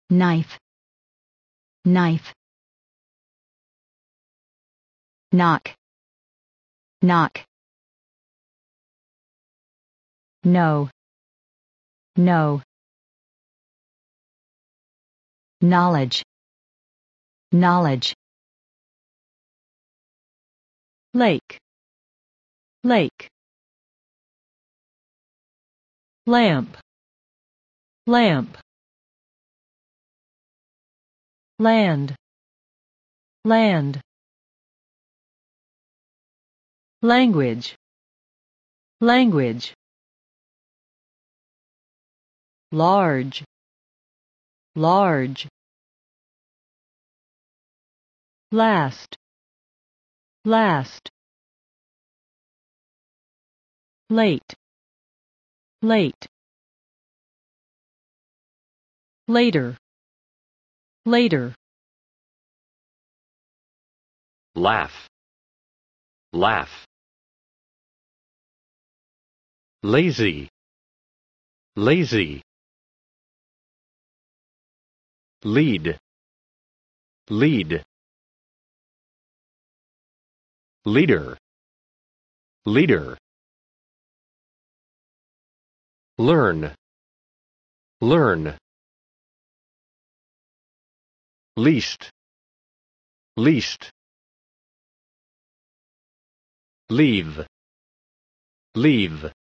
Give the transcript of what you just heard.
knife, knife. Knock, knock. No, no. Knowledge, knowledge. Lake, lake. Lamp, lamp. Land, land. Language, language. Large, large. Last, last. Late, late. Later, later. Laugh, laugh. Lazy, lazy. Lead, lead. Leader, leader. Learn, learn. Least, least. Leave, leave.